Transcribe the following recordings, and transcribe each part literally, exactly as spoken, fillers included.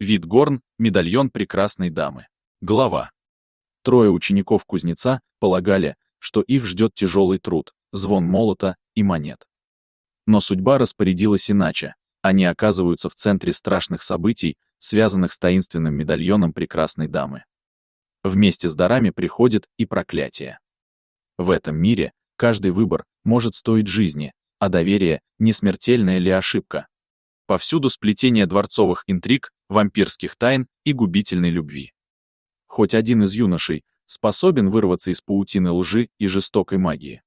Витгорн, медальон прекрасной дамы. Глава. Трое учеников кузнеца полагали, что их ждет тяжелый труд, звон молота и монет. Но судьба распорядилась иначе. Они оказываются в центре страшных событий, связанных с таинственным медальоном прекрасной дамы. Вместе с дарами приходит и проклятие. В этом мире каждый выбор может стоить жизни, а доверие — не смертельная ли ошибка? Повсюду сплетение дворцовых интриг, вампирских тайн и губительной любви. Хоть один из юношей способен вырваться из паутины лжи и жестокой магии.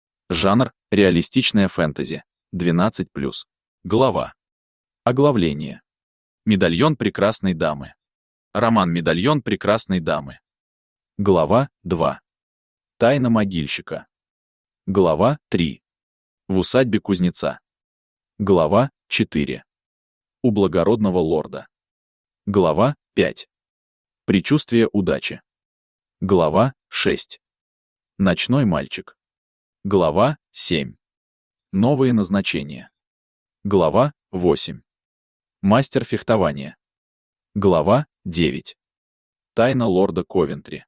Жанр — реалистичная фэнтези, двенадцать плюс. Глава. Оглавление. Медальон прекрасной дамы. Роман «Медальон прекрасной дамы». Глава два. Тайна могильщика. Глава три. В усадьбе кузнеца. Глава четыре. У благородного лорда. Глава пять. Предчувствие удачи. Глава шесть. Ночной мальчик. Глава семь. Новые назначения. Глава восемь. Мастер фехтования. Глава девять. Тайна лорда Ковентри.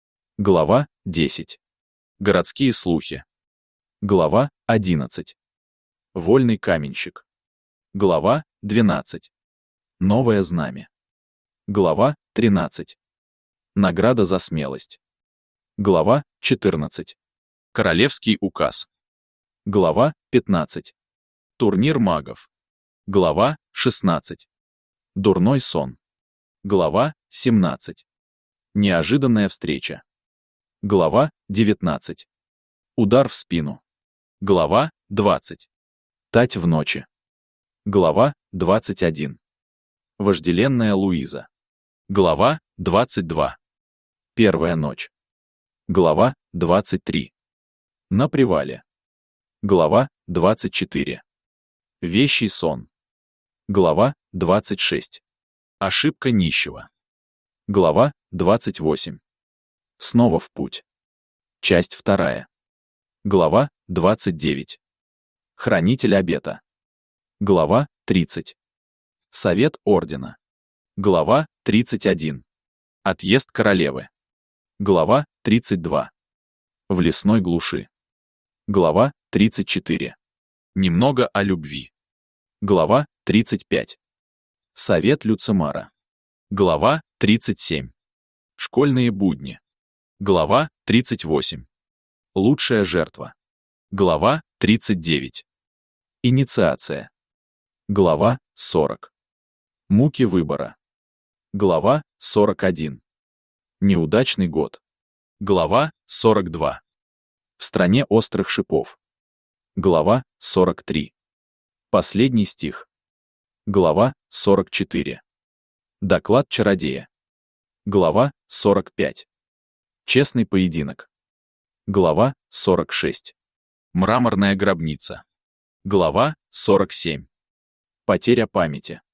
Глава десять. Городские слухи. Глава одиннадцать. Вольный каменщик. Глава двенадцать. Новое знамя. Глава тринадцать. Награда за смелость. Глава четырнадцать. Королевский указ. Глава пятнадцать. Турнир магов. Глава шестнадцать. Дурной сон. Глава семнадцать. Неожиданная встреча. Глава девятнадцать. Удар в спину. Глава двадцать. Тать в ночи. Глава двадцать один. Вожделенная Луиза. Глава двадцать два. Первая ночь. Глава двадцать три. На привале. Глава двадцать четыре. Вещий сон. Глава двадцать шесть. Ошибка нищего. Глава двадцать восемь. Снова в путь. Часть вторая. Глава двадцать девять. Хранитель обета. Глава тридцать. Совет ордена. Глава тридцать один. Отъезд королевы. Глава тридцать два. В лесной глуши. Глава тридцать четыре. Немного о любви. Глава тридцать пять. Совет Люцимара. Глава тридцать семь. Школьные будни. Глава тридцать восемь. Лучшая жертва. Глава тридцать девять. Инициация. Глава сорок. Муки выбора. Глава сорок один. Неудачный год. Глава сорок два. В стране острых шипов. Глава сорок три. Последний стих. Глава сорок четыре. Доклад чародея. Глава сорок пять. Честный поединок. Глава сорок шесть. Мраморная гробница. Глава сорок семь. Потеря памяти.